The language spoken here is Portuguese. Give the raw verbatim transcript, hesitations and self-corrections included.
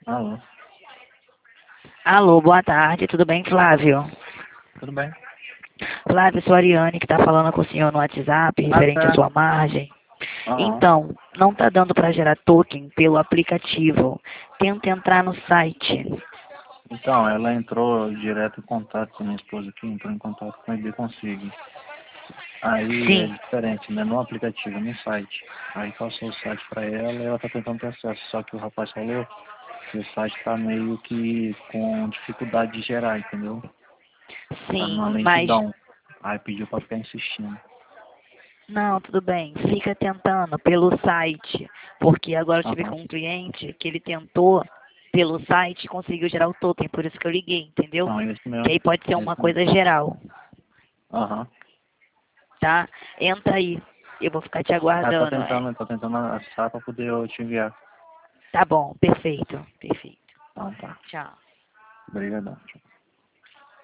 Alô, Alô, boa tarde, tudo bem, Flávio? tudo bem? Flávio, sou a Ariane que está falando com o senhor no WhatsApp, Ah, referente à tá. sua margem. Aham. Então, não está dando para gerar token pelo aplicativo. Tenta entrar no site. Então, ela entrou direto em contato com a minha esposa aqui, entrou em contato com a I B Consigo. Aí é Sim, diferente, né? No aplicativo, no site. Aí passou o site pra ela e ela tá tentando ter acesso. Só que o rapaz falou que o site tá meio que com dificuldade de gerar, entendeu? Tá numa sim, mas lentidão. Aí pediu pra ficar insistindo. não, tudo bem. Fica tentando pelo site, porque agora eu tive Aham. com um cliente que ele tentou pelo site e conseguiu gerar o token, por isso que eu liguei, entendeu? Não, é esse Que mesmo. aí pode ser É uma esse mesmo. coisa geral, Aham. tá? Entra aí. Eu vou ficar te Ela tá aguardando. É. tentando, tá tentando acessar pra poder eu te enviar. Tá bom, perfeito, perfeito. Então tá. Tchau. Obrigadão.